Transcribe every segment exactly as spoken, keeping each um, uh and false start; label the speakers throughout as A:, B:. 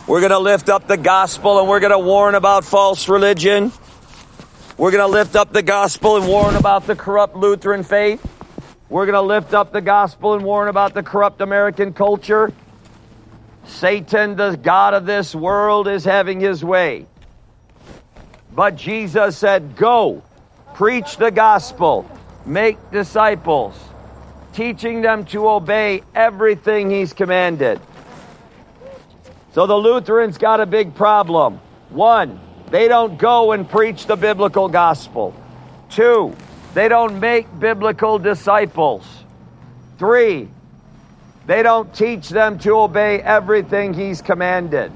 A: We're going to lift up the gospel and we're going to warn about false religion. We're going to lift up the gospel and warn about the corrupt Lutheran faith. We're going to lift up the gospel and warn about the corrupt American culture. Satan, the god of this world, is having his way. But Jesus said, go, preach the gospel, make disciples, teaching them to obey everything he's commanded. So the Lutherans got a big problem. One, they don't go and preach the biblical gospel. Two, they don't make biblical disciples. Three, they don't teach them to obey everything he's commanded.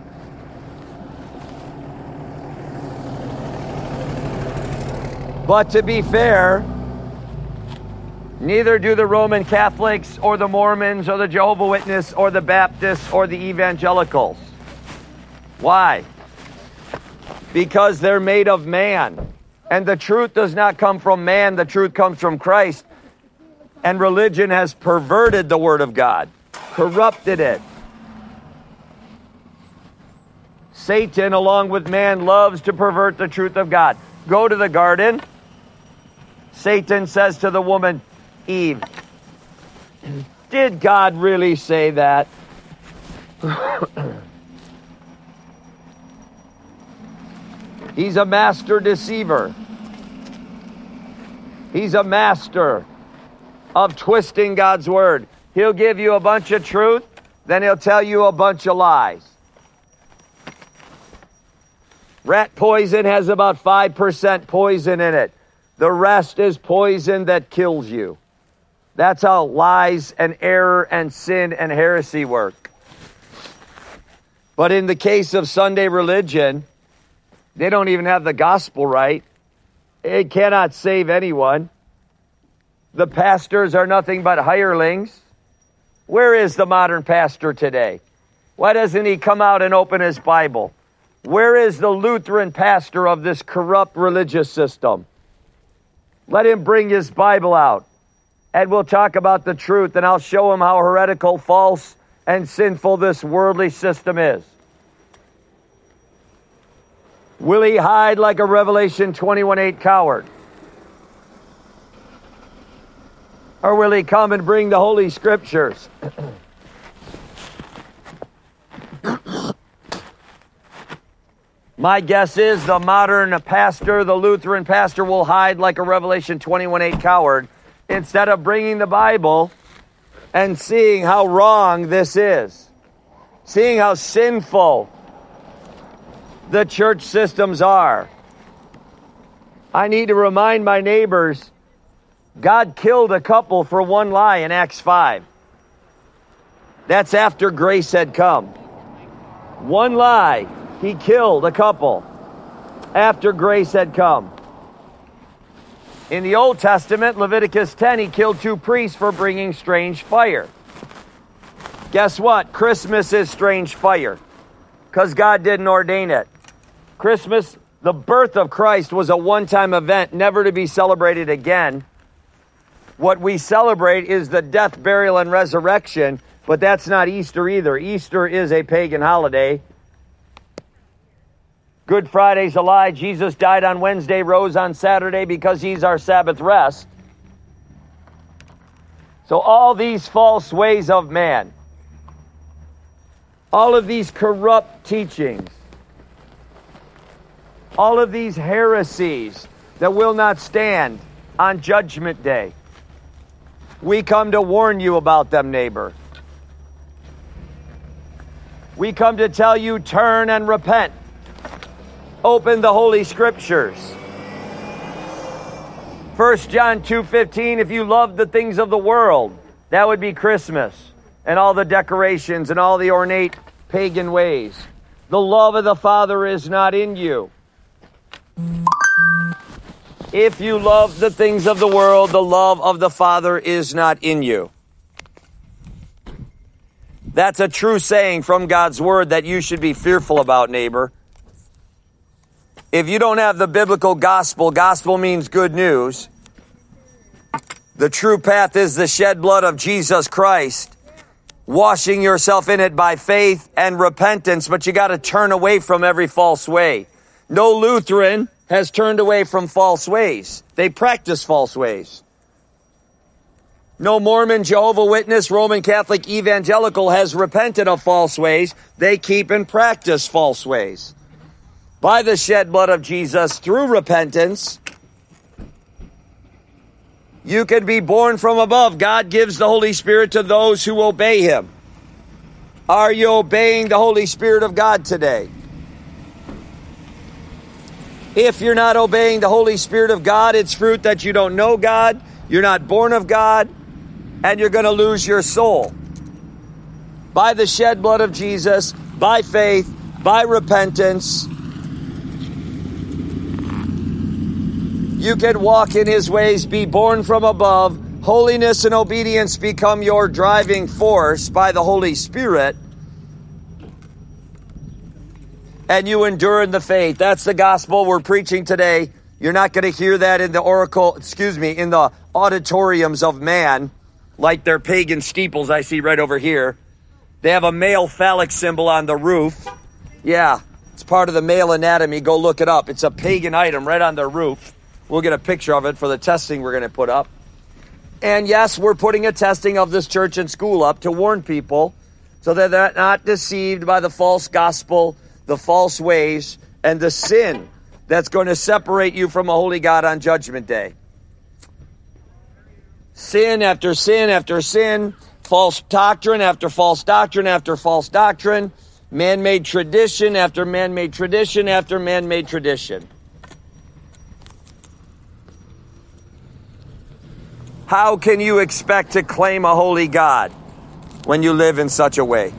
A: But to be fair, neither do the Roman Catholics or the Mormons or the Jehovah's Witnesses or the Baptists or the evangelicals. Why? Because they're made of man. And the truth does not come from man. The truth comes from Christ. And religion has perverted the Word of God, corrupted it. Satan, along with man, loves to pervert the truth of God. Go to the garden. Satan says to the woman, Eve, did God really say that? He's a master deceiver. He's a master of twisting God's word. He'll give you a bunch of truth, then he'll tell you a bunch of lies. Rat poison has about five percent poison in it. The rest is poison that kills you. That's how lies and error and sin and heresy work. But in the case of Sunday religion, they don't even have the gospel right. It cannot save anyone. The pastors are nothing but hirelings. Where is the modern pastor today? Why doesn't he come out and open his Bible? Where is the Lutheran pastor of this corrupt religious system? Let him bring his Bible out, and we'll talk about the truth, and I'll show him how heretical, false, and sinful this worldly system is. Will he hide like a Revelation twenty-one eight coward? Or will he come and bring the Holy Scriptures? My guess is the modern pastor, the Lutheran pastor, will hide like a Revelation twenty-one eight coward instead of bringing the Bible and seeing how wrong this is, seeing how sinful the church systems are. I need to remind my neighbors, God killed a couple for one lie in Acts five. That's after grace had come. One lie, he killed a couple after grace had come. In the Old Testament, Leviticus ten, he killed two priests for bringing strange fire. Guess what? Christmas is strange fire because God didn't ordain it. Christmas, the birth of Christ, was a one-time event, never to be celebrated again. What we celebrate is the death, burial, and resurrection, but that's not Easter either. Easter is a pagan holiday. Good Friday's a lie. Jesus died on Wednesday, rose on Saturday because he's our Sabbath rest. So all these false ways of man, all of these corrupt teachings, all of these heresies that will not stand on Judgment Day, we come to warn you about them, neighbor. We come to tell you, turn and repent. Open the Holy Scriptures. First John two fifteen, if you love the things of the world, that would be Christmas and all the decorations and all the ornate pagan ways. The love of the Father is not in you. If you love the things of the world, the love of the Father is not in you. That's a true saying from God's Word that you should be fearful about, neighbor. If you don't have the biblical gospel, gospel means good news. The true path is the shed blood of Jesus Christ. washing yourself in it by faith and repentance, but you got to turn away from every false way. No Lutheran has turned away from false ways. They practice false ways. No Mormon, Jehovah's Witness, Roman Catholic, Evangelical has repented of false ways. They keep and practice false ways. By the shed blood of Jesus, through repentance, you can be born from above. God gives the Holy Spirit to those who obey Him. Are you obeying the Holy Spirit of God today? If you're not obeying the Holy Spirit of God, it's fruit that you don't know God, you're not born of God, and you're going to lose your soul. By the shed blood of Jesus, by faith, by repentance, you can walk in His ways, be born from above. Holiness and obedience become your driving force by the Holy Spirit. And you endure in the faith. That's the gospel we're preaching today. You're not going to hear that in the oracle, excuse me, in the auditoriums of man, like their pagan steeples I see right over here. They have a male phallic symbol on the roof. Yeah, it's part of the male anatomy. Go look it up. It's a pagan item right on their roof. We'll get a picture of it for the testing we're going to put up. And yes, we're putting a testing of this church and school up to warn people so that they're not deceived by the false gospel, the false ways, and the sin that's going to separate you from a holy God on Judgment Day. Sin after sin after sin, false doctrine after false doctrine after false doctrine, man-made tradition after man-made tradition after man-made tradition. How can you expect to claim a holy God when you live in such a way?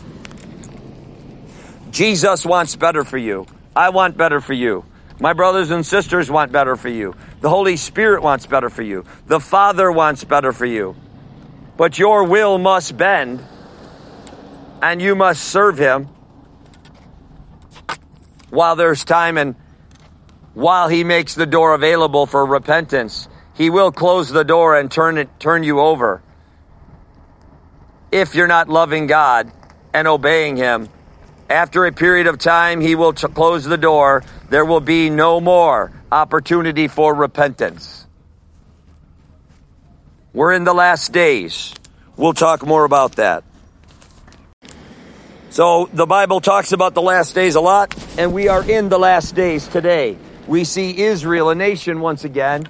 A: Jesus wants better for you. I want better for you. My brothers and sisters want better for you. The Holy Spirit wants better for you. The Father wants better for you. But your will must bend, and you must serve Him while there's time and while He makes the door available for repentance. He will close the door and turn it, turn you over if you're not loving God and obeying Him. After a period of time, He will t- close the door. There will be no more opportunity for repentance. We're in the last days. We'll talk more about that. So the Bible talks about the last days a lot, and we are in the last days today. We see Israel, a nation once again,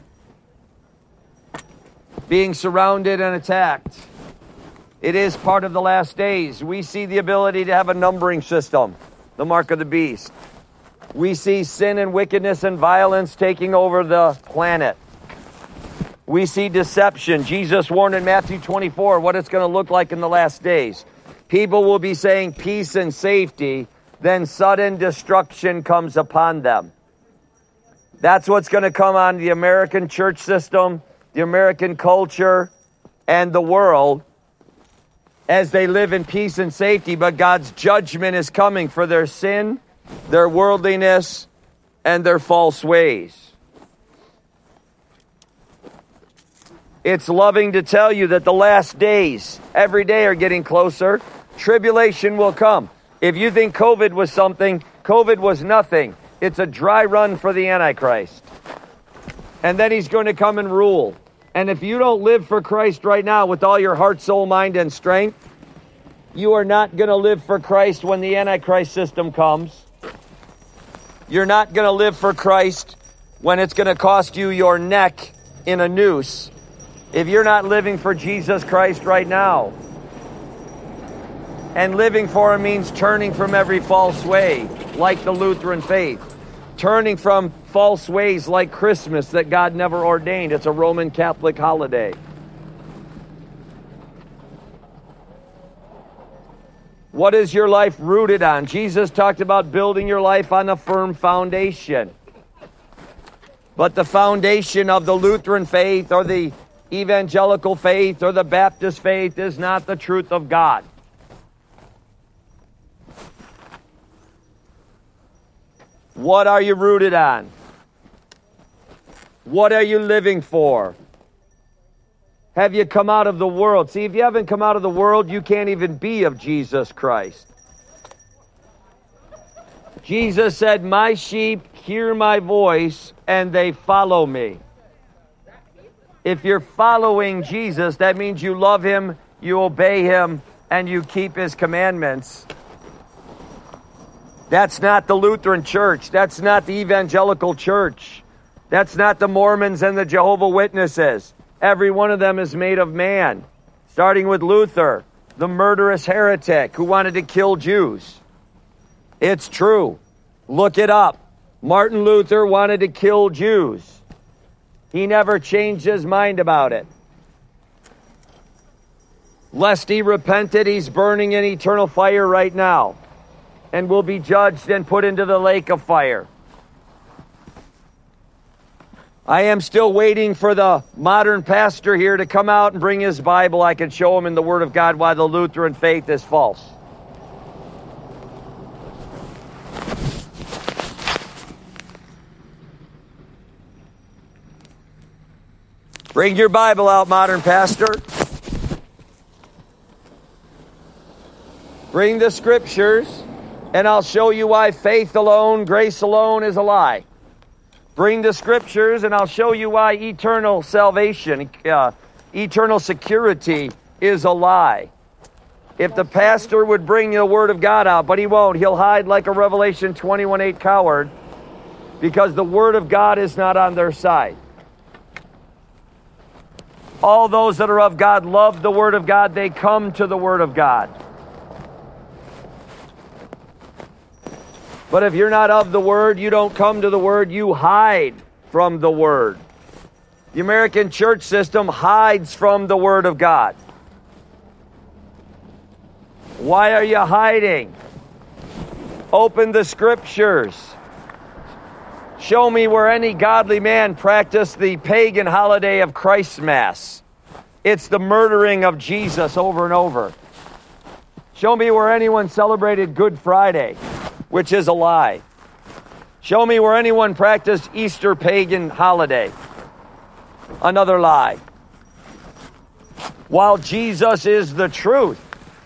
A: being surrounded and attacked. It is part of the last days. We see the ability to have a numbering system, the mark of the beast. We see sin and wickedness and violence taking over the planet. We see deception. Jesus warned in Matthew twenty-four what it's going to look like in the last days. People will be saying peace and safety, then sudden destruction comes upon them. That's what's going to come on the American church system, the American culture, and the world as they live in peace and safety. But God's judgment is coming for their sin, their worldliness, and their false ways. It's loving to tell you that the last days, every day, are getting closer. Tribulation will come. If you think COVID was something, COVID was nothing. It's a dry run for the Antichrist. And then he's going to come and rule. And if you don't live for Christ right now with all your heart, soul, mind, and strength, you are not going to live for Christ when the Antichrist system comes. You're not going to live for Christ when it's going to cost you your neck in a noose if you're not living for Jesus Christ right now. And living for Him means turning from every false way, like the Lutheran faith. Turning from false ways like Christmas that God never ordained. It's a Roman Catholic holiday. What is your life rooted on? Jesus talked about building your life on a firm foundation. But the foundation of the Lutheran faith or the evangelical faith or the Baptist faith is not the truth of God. What are you rooted on? What are you living for? Have you come out of the world? See, if you haven't come out of the world, you can't even be of Jesus Christ. Jesus said, my sheep hear my voice and they follow me. If you're following Jesus, that means you love him, you obey him, and you keep his commandments. That's not the Lutheran Church. That's not the Evangelical Church. That's not the Mormons and the Jehovah's Witnesses. Every one of them is made of man, starting with Luther, the murderous heretic who wanted to kill Jews. It's true. Look it up. Martin Luther wanted to kill Jews. He never changed his mind about it. Lest he repented, he's burning in eternal fire right now and will be judged and put into the lake of fire. I am still waiting for the modern pastor here to come out and bring his Bible. I can show him in the Word of God why the Lutheran faith is false. Bring your Bible out, modern pastor. Bring the scriptures, and I'll show you why faith alone, grace alone is a lie. Bring the scriptures, and I'll show you why eternal salvation, uh, eternal security is a lie. If the pastor would bring the Word of God out, but he won't. He'll hide like a Revelation twenty-one eight coward because the Word of God is not on their side. All those that are of God love the Word of God. They come to the Word of God. But if you're not of the Word, you don't come to the Word, you hide from the Word. The American church system hides from the Word of God. Why are you hiding? Open the scriptures. Show me where any godly man practiced the pagan holiday of Christmas. It's the murdering of Jesus over and over. Show me where anyone celebrated Good Friday, which is a lie. Show me where anyone practiced Easter pagan holiday. Another lie. While Jesus is the truth,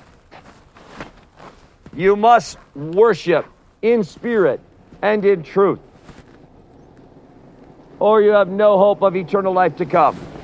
A: you must worship in spirit and in truth, or you have no hope of eternal life to come.